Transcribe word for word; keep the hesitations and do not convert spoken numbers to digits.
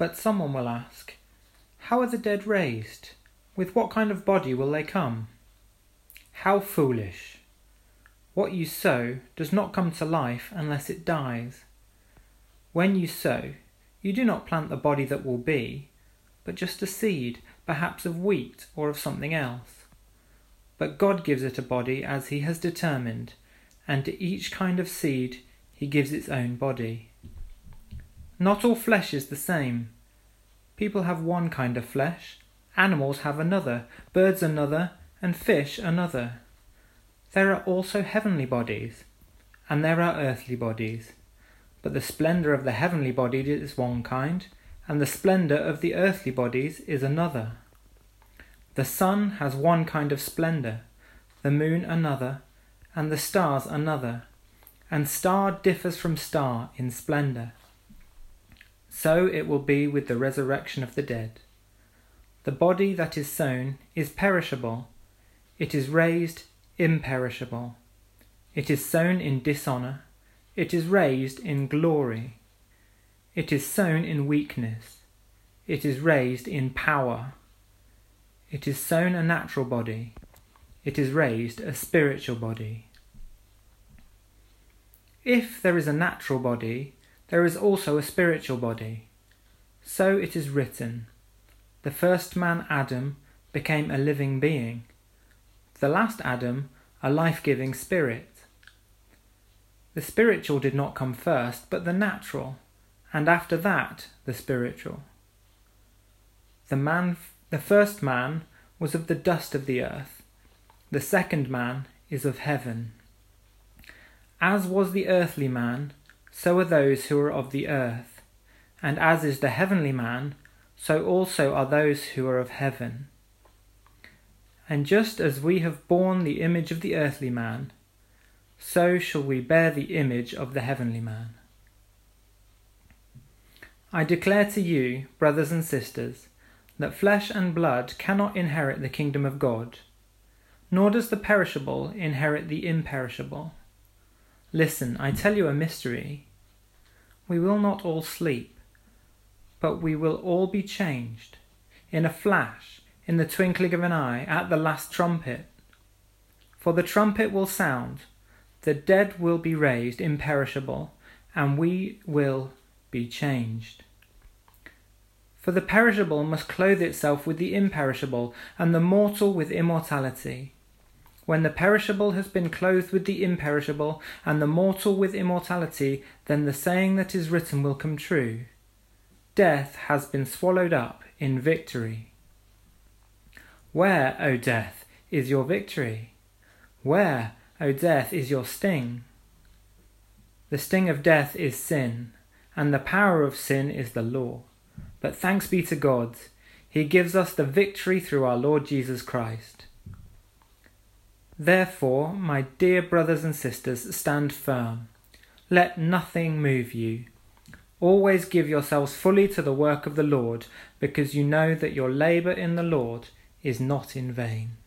But someone will ask, how are the dead raised? With what kind of body will they come? How foolish! What you sow does not come to life unless it dies. When you sow, you do not plant the body that will be, but just a seed, perhaps of wheat or of something else. But God gives it a body as he has determined, and to each kind of seed he gives its own body. Not all flesh is the same. People have one kind of flesh, animals have another, birds another, and fish another. There are also heavenly bodies, and there are earthly bodies. But the splendour of the heavenly bodies is one kind, and the splendour of the earthly bodies is another. The sun has one kind of splendour, the moon another, and the stars another, and star differs from star in splendour. So it will be with the resurrection of the dead. The body that is sown is perishable, it is raised imperishable. It is sown in dishonour, it is raised in glory. It is sown in weakness, it is raised in power. It is sown a natural body, it is raised a spiritual body. If there is a natural body, there is also a spiritual body. So it is written, the first man Adam became a living being, the last Adam a life-giving spirit. The spiritual did not come first, but the natural, and after that the spiritual. The man, the first man was of the dust of the earth, the second man is of heaven. As was the earthly man, so are those who are of the earth, and as is the heavenly man, so also are those who are of heaven. And just as we have borne the image of the earthly man, so shall we bear the image of the heavenly man. I declare to you, brothers and sisters, that flesh and blood cannot inherit the kingdom of God, nor does the perishable inherit the imperishable. Listen, I tell you a mystery. We will not all sleep, but we will all be changed, in a flash, in the twinkling of an eye, at the last trumpet. For the trumpet will sound, the dead will be raised imperishable, and we will be changed. For the perishable must clothe itself with the imperishable, and the mortal with immortality. When the perishable has been clothed with the imperishable, and the mortal with immortality, then the saying that is written will come true. Death has been swallowed up in victory. Where, O death, is your victory? Where, O death, is your sting? The sting of death is sin, and the power of sin is the law. But thanks be to God, he gives us the victory through our Lord Jesus Christ. Therefore, my dear brothers and sisters, stand firm. Let nothing move you. Always give yourselves fully to the work of the Lord, because you know that your labour in the Lord is not in vain.